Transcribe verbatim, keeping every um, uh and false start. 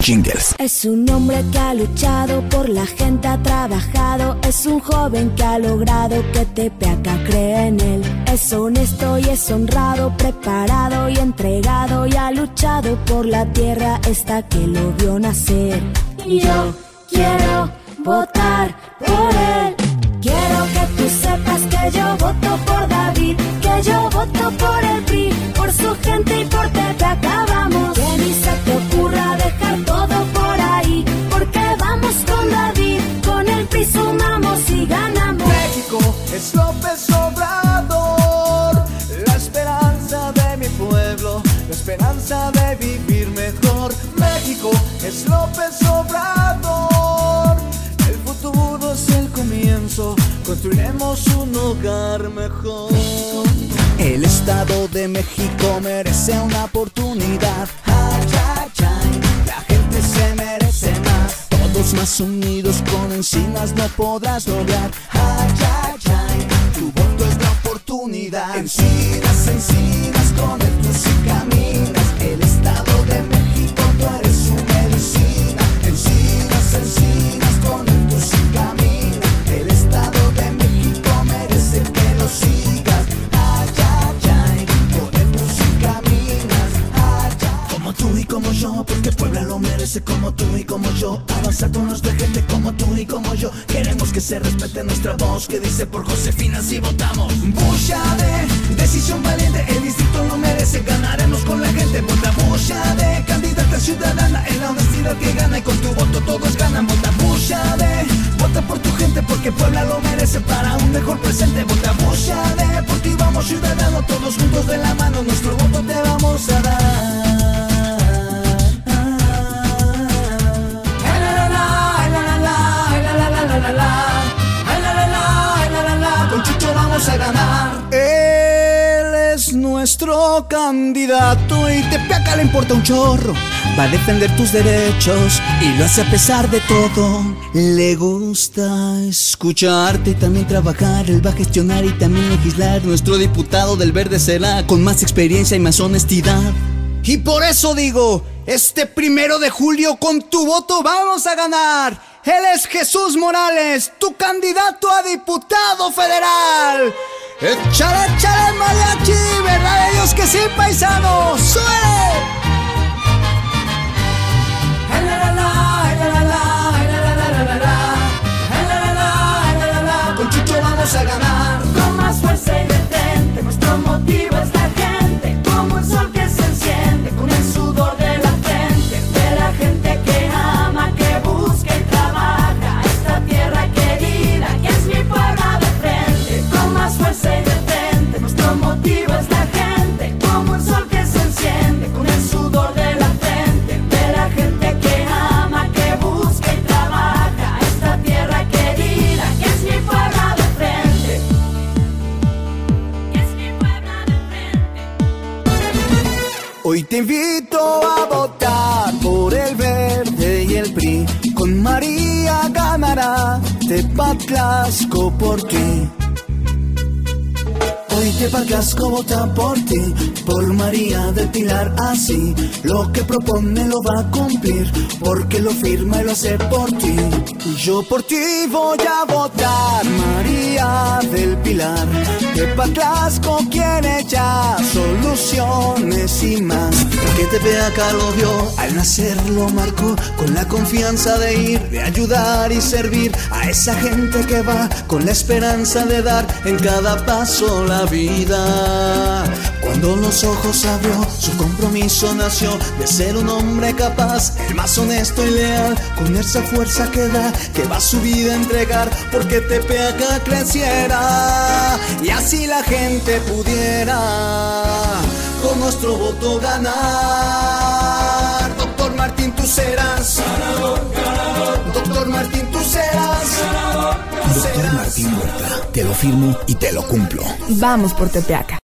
Jingles. Es un hombre que ha luchado por la gente, ha trabajado. Es un joven que ha logrado que Tepeaca cree en él. Es honesto y es honrado, preparado y entregado, y ha luchado por la tierra esta que lo vio nacer. Y yo quiero votar por él. Quiero que tú sepas que yo voto por David, que yo voto por el P R I, por su gente y por Tepeaca vamos. Que ni se te ocurra dejar todo por ahí, porque vamos con David, con el P R I sumamos y ganamos. México es López Obrador, la esperanza de mi pueblo, la esperanza de vivir mejor. México es López Obrador, el futuro es el comienzo, construiremos un hogar mejor. El Estado de México merece una oportunidad. Ay, ay, ay, la gente se merece más. Todos más unidos con Encinas no podrás lograr. Ay, ay, ay, tu voto es la oportunidad. Encinas, Encinas, con el tú sí caminas. El Estado de México, tú eres su medicina. Encinas, Encinas, con el tú sí caminas. El Estado de México merece que lo sigas. Ay, ay, ay, con el tú sí caminas. Ay, ay. Como tú y como yo, porque Puebla lo merece como tú y como yo. Avanzar con nuestra gente como tú y como yo. Queremos que se respete nuestra voz, que dice por Josefina si votamos. Bushade, decisión valiente, el distrito lo merece. Ganaremos con la gente, vota Bushade, candidata ciudadana, en la honestidad que gana, y con tu voto todos ganan. Vota Bushade, vota por tu gente porque Puebla lo merece para un mejor presente. Vota Bushade, por ti vamos ciudadano, todos juntos de la mano, nuestro voto te vamos a dar. Con Chucho vamos a ganar. Él es nuestro candidato y Tepeaca le importa un chorro. Va a defender tus derechos y lo hace a pesar de todo. Le gusta escucharte y también trabajar. Él va a gestionar y también legislar. Nuestro diputado del Verde será con más experiencia y más honestidad. Y por eso digo, este primero de julio con tu voto vamos a ganar. Él es Jesús Morales, tu candidato a diputado federal. ¡Échale, échale mariachi! ¿Verdad de Dios que sí, paisanos? ¡Suele! Con Chucho vamos a ganar. Con más fuerza y detente, nuestro motivo es la gente, como el sol que se enciende con el sudor de la frente, de la gente que ama, que busca y trabaja esta tierra querida, que es mi Puebla de frente. Con más fuerza y detente, nuestro motivo es la gente, como el sol que se enciende con el sudor de la frente, de la gente que ama, que busca y trabaja esta tierra querida, que es mi Puebla de frente. Hoy te invito a votar por el Verde y el P R I. Con María ganará Tepatlasco por ti. Hoy Tepatlasco vota por ti, por María del Pilar, así. Lo que propone lo va a cumplir, porque lo firma y lo hace por ti. Yo por ti voy a votar, María del Pilar. Tepatlasco quiere ya soluciones y más. Que Tepeaca lo vio, al nacer lo marcó, con la confianza de ir, de ayudar y servir a esa gente que va, con la esperanza de dar en cada paso la vida. Cuando los ojos abrió, su compromiso nació de ser un hombre capaz, el más honesto y leal, con esa fuerza que da, que va su vida a entregar, porque Tepeaca creciera y así la gente pudiera con nuestro voto ganar. Doctor Martín, tú serás ganador, ganador. Doctor Martín, tú serás ganador, tú Doctor serás. Martín Huerta, te lo firmo y te lo cumplo. Vamos por Tepeaca.